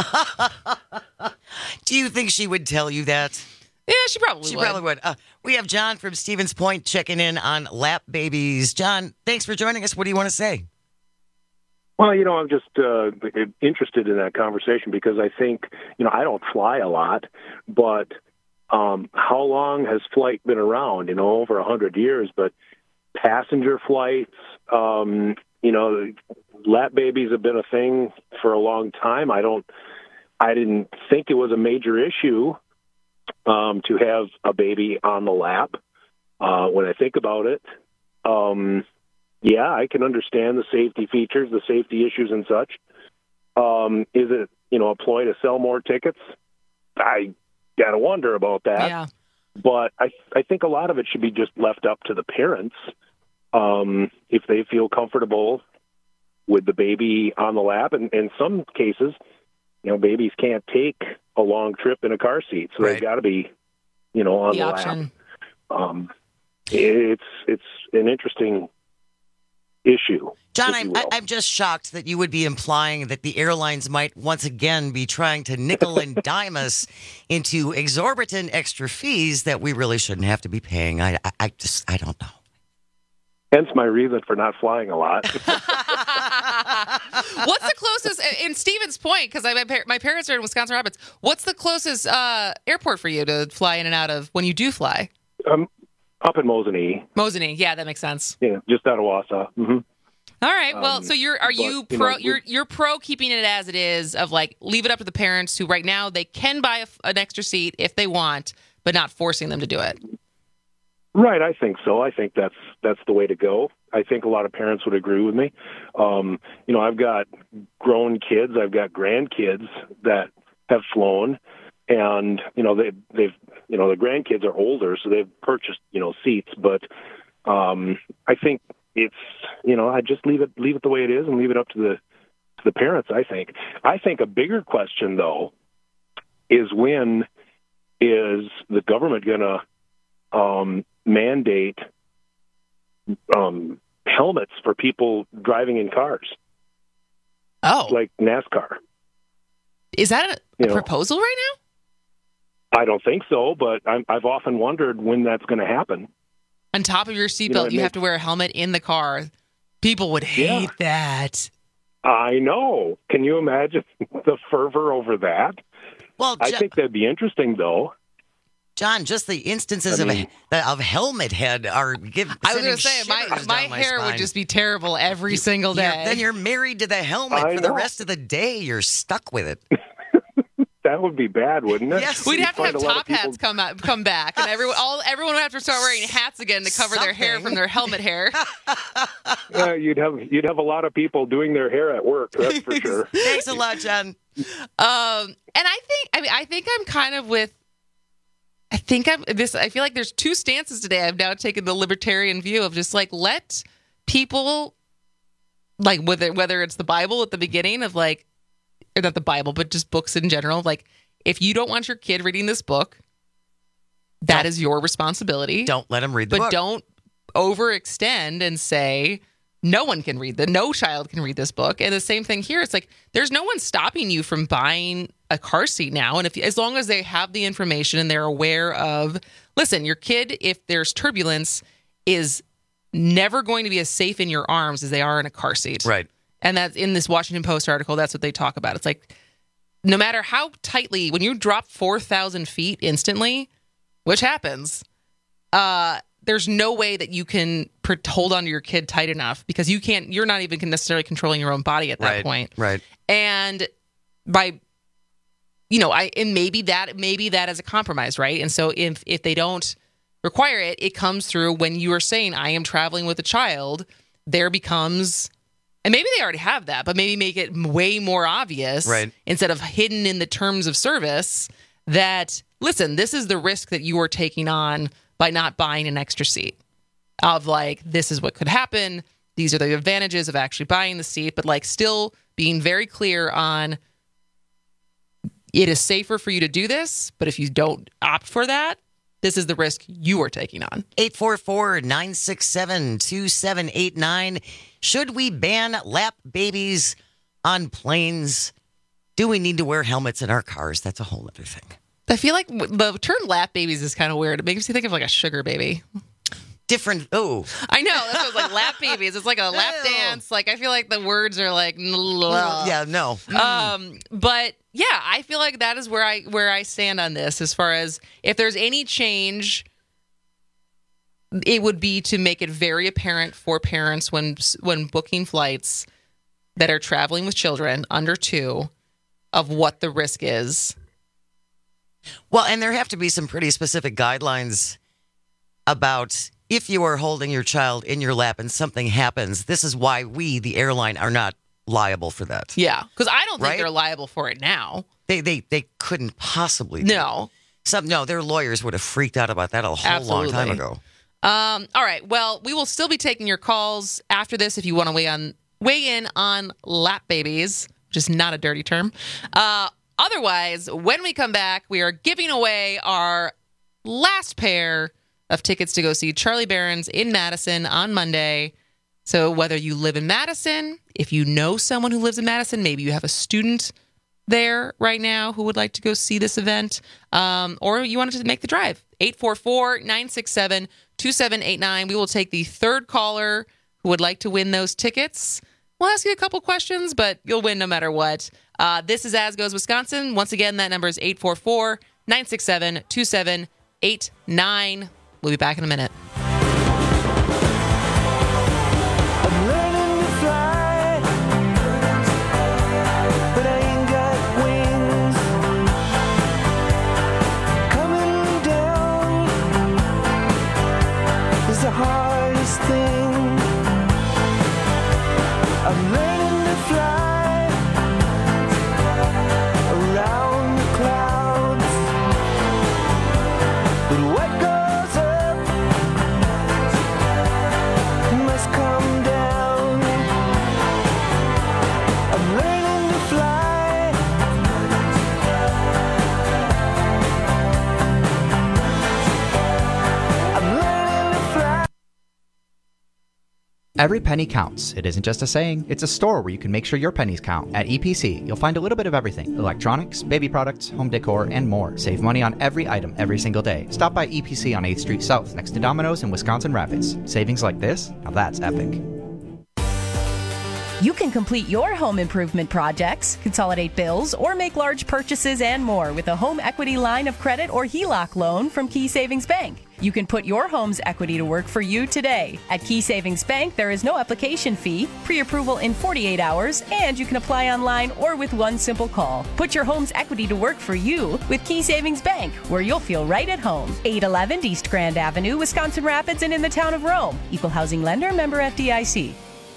Do you think she would tell you that? Yeah, she probably would. We have John from Stevens Point checking in on lap babies. John, thanks for joining us. What do you want to say? Well, I'm just interested in that conversation because I think, I don't fly a lot, but how long has flight been around? Over 100 years, but passenger flights, lap babies have been a thing for a long time. I didn't think it was a major issue to have a baby on the lap. When I think about it, I can understand the safety features, the safety issues and such. Is it, a ploy to sell more tickets? I got to wonder about that. Yeah. But I think a lot of it should be just left up to the parents. If they feel comfortable with the baby on the lap. And in some cases, babies can't take a long trip in a car seat, so they've got to be, on the option. Lap. It's an interesting issue. John, I'm just shocked that you would be implying that the airlines might once again be trying to nickel and dime us into exorbitant extra fees that we really shouldn't have to be paying. I don't know. Hence my reason for not flying a lot. What's the closest, in Stevens Point, because my parents are in Wisconsin Rapids, what's the closest airport for you to fly in and out of when you do fly? Up in Mosinee. Mosinee, yeah, that makes sense. Yeah, just out of Wausau. Mm-hmm. All right, well, so you're pro keeping it as it is, of leave it up to the parents who right now they can buy an extra seat if they want, but not forcing them to do it. Right, I think so. I think that's the way to go. I think a lot of parents would agree with me. I've got grown kids, I've got grandkids that have flown, and they've the grandkids are older, so they've purchased seats. But I think it's I just leave it the way it is and leave it up to the parents. I think a bigger question though is when is the government going to mandate helmets for people driving in cars. Oh. Like NASCAR. Is that a proposal right now? I don't think so, but I've often wondered when that's going to happen. On top of your seatbelt, you have to wear a helmet in the car. People would hate that. I know. Can you imagine the fervor over that? Well, I think that'd be interesting, though. John, just the instances of helmet head are giving. I was going to say, my hair would just be terrible every single day. Then you're married to the helmet for the rest of the day. You're stuck with it. That would be bad, wouldn't it? Yes, we'd have to have top hats come back, and everyone would have to start wearing hats again to cover their hair from their helmet hair. You'd have a lot of people doing their hair at work. That's for sure. Thanks a lot, John. And I think I'm kind of with. I feel like there's two stances today. I've now taken the libertarian view of just like let people, like whether it's the Bible at the beginning of like. Or not the Bible, but just books in general. Like, if you don't want your kid reading this book, that is your responsibility. Don't let them read the book. But don't overextend and say no child can read this book. And the same thing here. It's like there's no one stopping you from buying a car seat now. And as long as they have the information and they're aware of, listen, your kid, if there's turbulence, is never going to be as safe in your arms as they are in a car seat. Right. And that's in this Washington Post article. That's what they talk about. It's like, no matter how tightly, when you drop 4,000 feet instantly, which happens, there's no way that you can hold on to your kid tight enough because you're not even necessarily controlling your own body at that point. Right. And maybe that is a compromise, right? And so if they don't require it, it comes through when you are saying, I am traveling with a child, there becomes... And maybe they already have that, but maybe make it way more obvious instead of hidden in the terms of service that, listen, this is the risk that you are taking on by not buying an extra seat. Of like, this is what could happen. These are the advantages of actually buying the seat, but like still being very clear on it is safer for you to do this, but if you don't opt for that, this is the risk you are taking on. 844-967-2789. Should we ban lap babies on planes? Do we need to wear helmets in our cars? That's a whole other thing. I feel like the term lap babies is kind of weird. It makes me think of like a sugar baby. Different. Oh, I know. That's what it's like. Lap babies. It's like a lap dance. Like I feel like the words are like. Yeah. No. But yeah, I feel like that is where I stand on this. As far as if there's any change, it would be to make it very apparent for parents when booking flights that are traveling with children under 2 of what the risk is. Well, and there have to be some pretty specific guidelines about if you are holding your child in your lap and something happens, this is why we, the airline, are not liable for that. Yeah, because I don't think they're liable for it now. They couldn't possibly. No. Their lawyers would have freaked out about that a whole long time ago. All right. Well, we will still be taking your calls after this if you want to weigh in on lap babies, which is not a dirty term. Otherwise, when we come back, we are giving away our last pair of tickets to go see Charlie Berens in Madison on Monday. So whether you live in Madison, if you know someone who lives in Madison, maybe you have a student there right now who would like to go see this event, or you wanted to make the drive. 844-967-2789. We will take the third caller who would like to win those tickets. We'll ask you a couple questions, but you'll win no matter what. This is As Goes Wisconsin. Once again, that number is 844-967-2789. We'll be back in a minute. Every penny counts. It isn't just a saying, it's a store where you can make sure your pennies count. At EPC, you'll find a little bit of everything. Electronics, baby products, home decor, and more. Save money on every item every single day. Stop by EPC on 8th Street South, next to Domino's in Wisconsin Rapids. Savings like this? Now that's epic. You can complete your home improvement projects, consolidate bills, or make large purchases and more with a home equity line of credit or HELOC loan from Key Savings Bank. You can put your home's equity to work for you today. At Key Savings Bank, there is no application fee, pre-approval in 48 hours, and you can apply online or with one simple call. Put your home's equity to work for you with Key Savings Bank, where you'll feel right at home. 811 East Grand Avenue, Wisconsin Rapids, and in the town of Rome. Equal housing lender, member FDIC.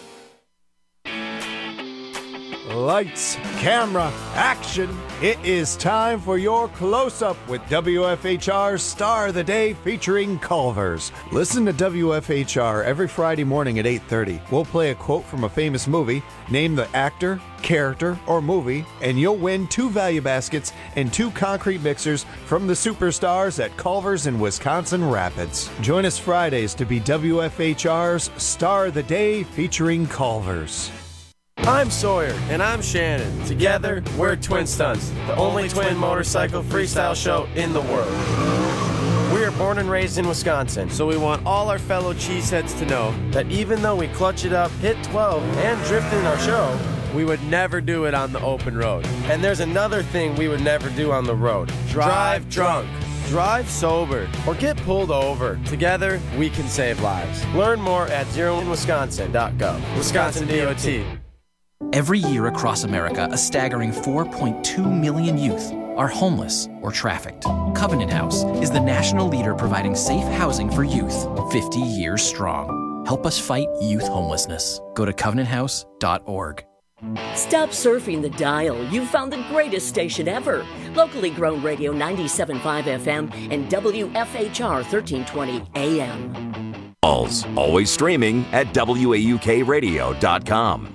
Lights, camera, action. It is time for your close-up with WFHR's Star of the Day featuring Culver's. Listen to WFHR every Friday morning at 8:30. We'll play a quote from a famous movie, name the actor, character, or movie, and you'll win 2 value baskets and 2 concrete mixers from the superstars at Culver's in Wisconsin Rapids. Join us Fridays to be WFHR's Star of the Day featuring Culver's. I'm Sawyer, and I'm Shannon. Together, we're Twin Stunts, the only twin motorcycle freestyle show in the world. We are born and raised in Wisconsin, so we want all our fellow cheeseheads to know that even though we clutch it up, hit 12, and drift in our show, we would never do it on the open road. And there's another thing we would never do on the road. Drive drunk. Drive sober or get pulled over. Together, we can save lives. Learn more at zeroinwisconsin.gov. Wisconsin DOT. Every year across America, a staggering 4.2 million youth are homeless or trafficked. Covenant House is the national leader providing safe housing for youth, 50 years strong. Help us fight youth homelessness. Go to covenanthouse.org. Stop surfing the dial. You've found the greatest station ever. Locally grown radio 97.5 FM and WFHR 1320 AM. Always streaming at WAUKradio.com.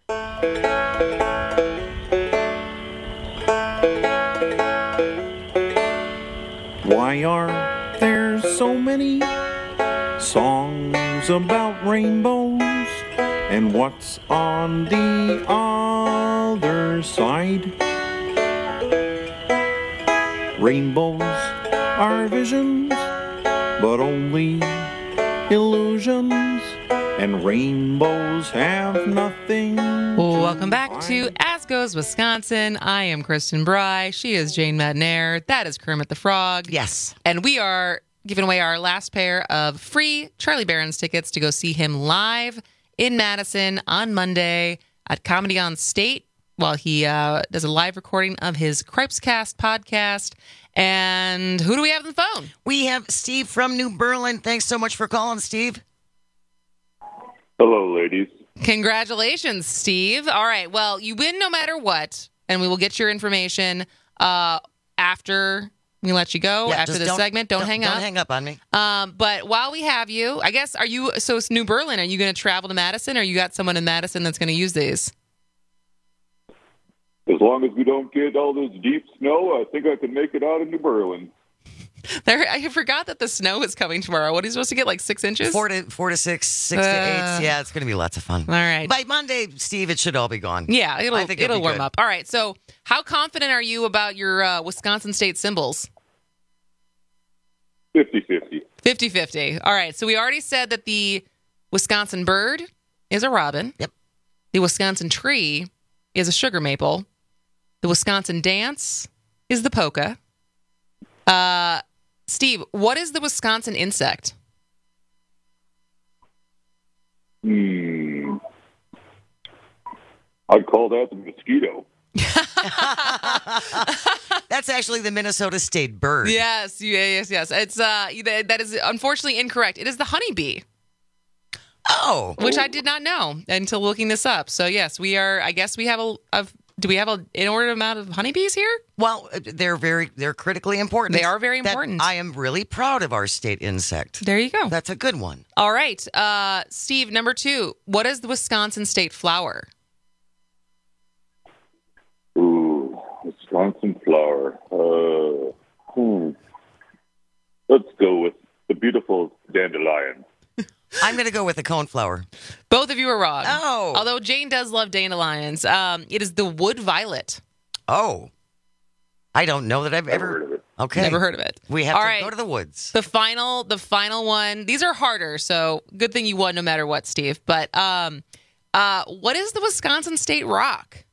Why are there so many songs about rainbows? And what's on the other side? Rainbows are visions, but only illusions. And rainbows have nothing. Welcome back to As Goes Wisconsin. I am Kristen Bry. She is Jane Madnair. That is Kermit the Frog. Yes. And we are giving away our last pair of free Charlie Barron's tickets to go see him live in Madison on Monday at Comedy on State while he does a live recording of his Cripescast podcast. And who do we have on the phone? We have Steve from New Berlin. Thanks so much for calling, Steve. Hello, ladies. Congratulations, Steve. All right. Well, you win no matter what, and we will get your information after we let you go, after this segment. Don't hang up. Don't hang up on me. But while we have you, I guess, so it's New Berlin. Are you going to travel to Madison, or you got someone in Madison that's going to use these? As long as we don't get all this deep snow, I think I can make it out of New Berlin. I forgot that the snow is coming tomorrow. What are you supposed to get, like 6 inches? 4 to 6, 6 to 8. Yeah, it's going to be lots of fun. All right. By Monday, Steve, it should all be gone. Yeah, it'll warm up. All right. So how confident are you about your Wisconsin State symbols? 50-50. 50-50. All right. So we already said that the Wisconsin bird is a robin. Yep. The Wisconsin tree is a sugar maple. The Wisconsin dance is the polka. Steve, what is the Wisconsin insect? I'd call that the mosquito. That's actually the Minnesota State bird. Yes. It's that is unfortunately incorrect. It is the honeybee. Oh, which I did not know until looking this up. So yes, we are. I guess we have do we have an inordinate amount of honeybees here? Well, they're critically important. They are very important. I am really proud of our state insect. There you go. That's a good one. All right, Steve, number 2. What is the Wisconsin state flower? Ooh, Wisconsin flower. Let's go with the beautiful dandelion. I'm going to go with the coneflower. Both of you are wrong. Oh. Although Jane does love dandelions. It is the wood violet. Oh. I don't know that I've ever heard of it. Okay. Never heard of it. We have to go to the woods. The final one. These are harder, so good thing you won no matter what, Steve. But what is the Wisconsin state rock?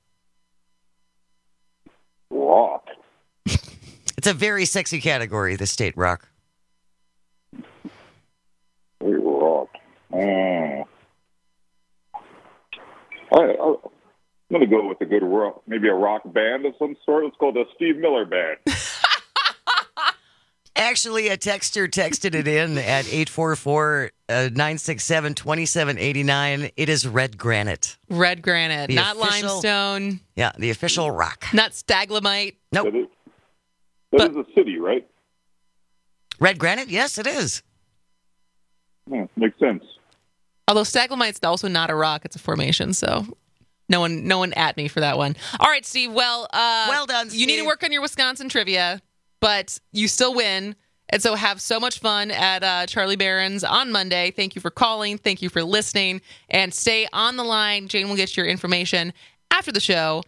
Rock. It's a very sexy category, the state rock. I'm going to go with a good rock, maybe a rock band of some sort. It's called the Steve Miller Band. Actually, a texter texted it in at 844-967-2789. It is Red Granite. Red Granite, The not official- limestone, Yeah, the official rock. not stalagmite. Nope. That is a city, right? Red Granite? Yes, it is. Yeah, makes sense. Although stalagmite's also not a rock, it's a formation, so no one at me for that one. All right, Steve, well done, You need to Steve. work on your Wisconsin trivia, but you still win. And so have so much fun at Charlie Barron's on Monday. Thank you for calling. Thank you for listening. And stay on the line. Jane will get your information after the show.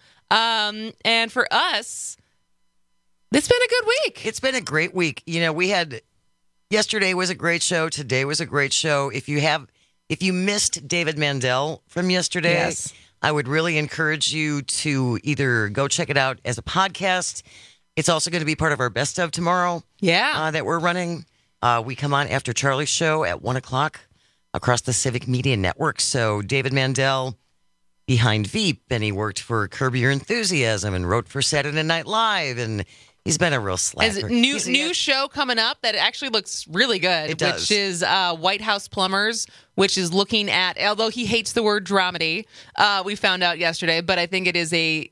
And for us, it's been a good week. It's been a great week. You know, yesterday was a great show. Today was a great show. If you missed David Mandel from yesterday, Yes. I would really encourage you to either go check it out as a podcast. It's also going to be part of our best of tomorrow. Yeah. That we're running. We come on after Charlie's show at 1:00 across the Civic Media Network. So David Mandel behind Veep, and he worked for Curb Your Enthusiasm and wrote for Saturday Night Live, and he's been a real slacker. Is new show coming up that actually looks really good, It does. which is White House Plumbers, which is looking at, although he hates the word dramedy, we found out yesterday, but I think it is a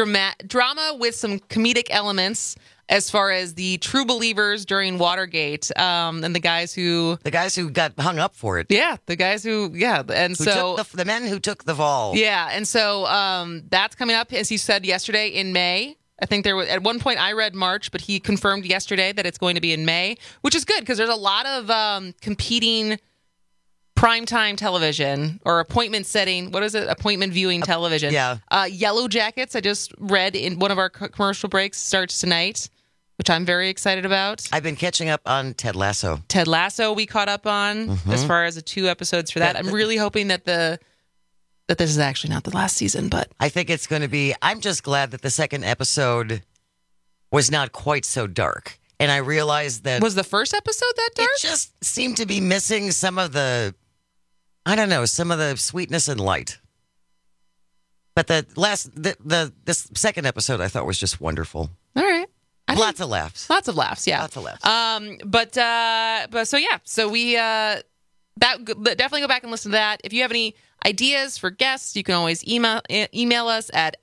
drama with some comedic elements as far as the true believers during Watergate, and the guys who got hung up for it. Yeah, the guys who took the men who took the fall. Yeah, and so that's coming up, as he said yesterday, in May. I think there was, at one point I read March, but he confirmed yesterday that it's going to be in May, which is good because there's a lot of competing primetime television or appointment viewing television. Yeah. Yellow Jackets, I just read in one of our commercial breaks, starts tonight, which I'm very excited about. I've been catching up on Ted Lasso. Ted Lasso we caught up on as far as the 2 episodes for that. I'm really hoping that this is actually not the last season, but I think it's going to be. I'm just glad that the second episode was not quite so dark. And I realized that. Was the first episode that dark? It just seemed to be missing some of the sweetness and light. But this second episode I thought was just wonderful. All right. Lots of laughs. Lots of laughs, yeah. Lots of laughs. So we definitely go back and listen to that. If you have any ideas for guests, you can always email us at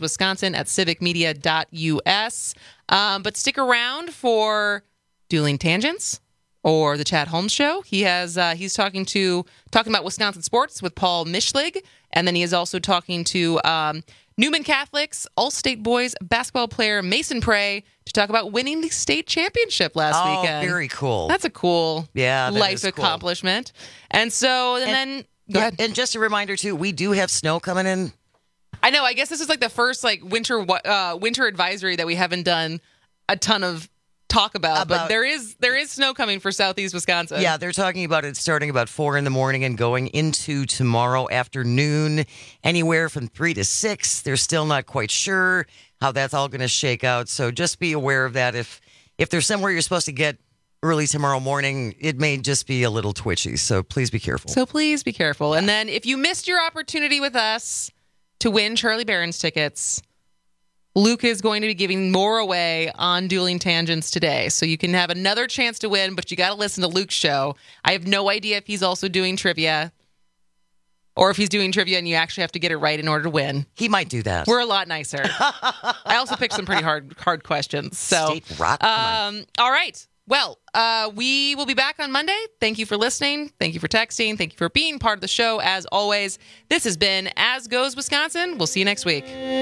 asgoeswisconsin@civicmedia.us. But stick around for Dueling Tangents or the Chad Holmes Show. He's talking about Wisconsin sports with Paul Mischlig, and then he is also talking to Newman Catholic's All-State Boys basketball player Mason Prey to talk about winning the state championship last weekend. Oh, very cool. That's a cool life is cool. accomplishment. And so, then go ahead. And just a reminder too, we do have snow coming in. I know. I guess this is like the first winter advisory that we haven't done a ton of talk about, but there is snow coming for southeast Wisconsin. Yeah, they're talking about it starting about 4 a.m. and going into tomorrow afternoon, anywhere from 3 to 6. They're still not quite sure how that's all going to shake out. So just be aware of that. If there's somewhere you're supposed to get early tomorrow morning, it may just be a little twitchy. So please be careful. And then if you missed your opportunity with us to win Charlie Barron's tickets, Luke is going to be giving more away on Dueling Tangents today. So you can have another chance to win, but you got to listen to Luke's show. I have no idea if he's also doing trivia or if he's doing trivia and you actually have to get it right in order to win. He might do that. We're a lot nicer. I also picked some pretty hard questions. So, State rock. all right. Well, we will be back on Monday. Thank you for listening. Thank you for texting. Thank you for being part of the show. As always, this has been As Goes Wisconsin. We'll see you next week.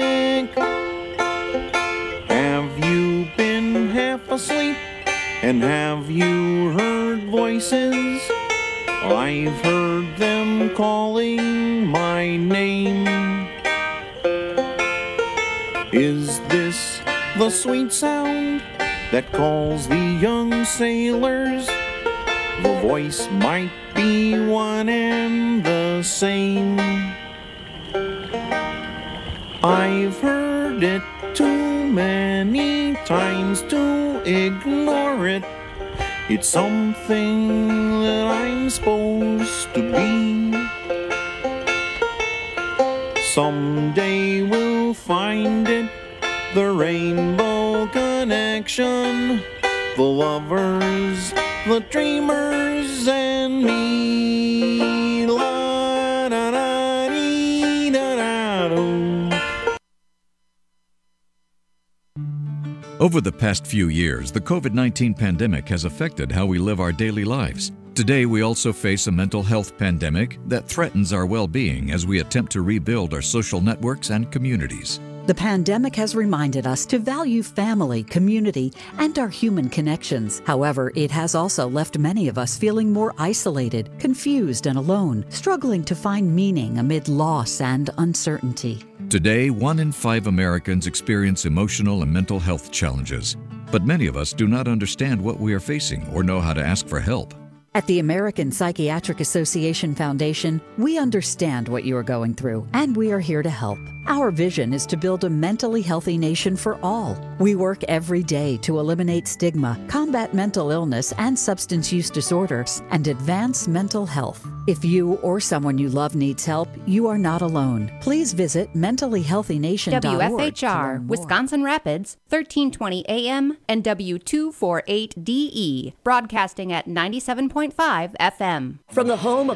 Have you been half asleep? And have you heard voices? I've heard them calling my name. Is this the sweet sound that calls the young sailors? The voice might be one and the same. I've heard it too many times to ignore it. It's something that I'm supposed to be. Someday we'll find it, the Rainbow Connection. The lovers, the dreamers, and me. La da da dee da da doo. Over the past few years, the COVID-19 pandemic has affected how we live our daily lives. Today, we also face a mental health pandemic that threatens our well-being as we attempt to rebuild our social networks and communities. The pandemic has reminded us to value family, community, and our human connections. However, it has also left many of us feeling more isolated, confused, and alone, struggling to find meaning amid loss and uncertainty. Today, 1 in 5 Americans experience emotional and mental health challenges, but many of us do not understand what we are facing or know how to ask for help. At the American Psychiatric Association Foundation, we understand what you are going through, and we are here to help. Our vision is to build a mentally healthy nation for all. We work every day to eliminate stigma, combat mental illness and substance use disorders, and advance mental health. If you or someone you love needs help, you are not alone. Please visit mentallyhealthynation.org. WFHR, Wisconsin Rapids, 1320 AM and W248DE, broadcasting at 97.5 FM. From the home of